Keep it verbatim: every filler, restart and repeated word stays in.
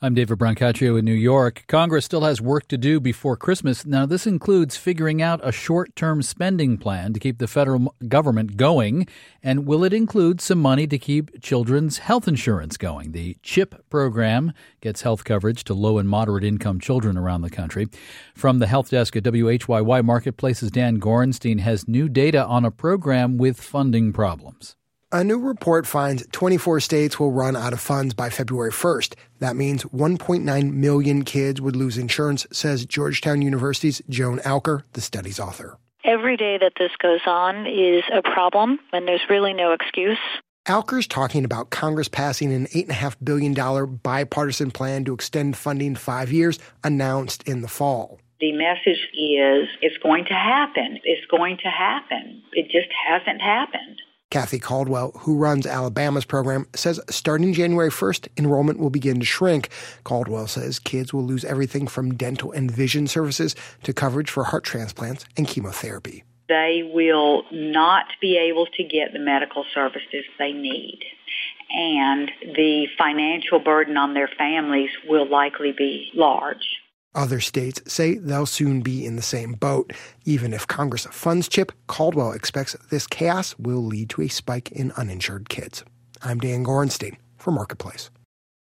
I'm David Brancaccio in New York. Congress still has work to do before Christmas. Now, this includes figuring out a short-term spending plan to keep the federal government going. And will it include some money to keep children's health insurance going? The CHIP program gets health coverage to low and moderate income children around the country. From the health desk at W H Y Y Marketplace's Dan Gorenstein has new data on a program with funding problems. A new report finds twenty-four states will run out of funds by February first. That means one point nine million kids would lose insurance, says Georgetown University's Joan Alker, the study's author. Every day that this goes on is a problem, and there's really no excuse. Alker's talking about Congress passing an eight point five billion dollars bipartisan plan to extend funding five years, announced in the fall. The message is it's going to happen. It's going to happen. It just hasn't happened. Kathy Caldwell, who runs Alabama's program, says starting January first, enrollment will begin to shrink. Caldwell says kids will lose everything from dental and vision services to coverage for heart transplants and chemotherapy. They will not be able to get the medical services they need, and the financial burden on their families will likely be large. Other states say they'll soon be in the same boat. Even if Congress funds CHIP, Caldwell expects this chaos will lead to a spike in uninsured kids. I'm Dan Gorenstein for Marketplace.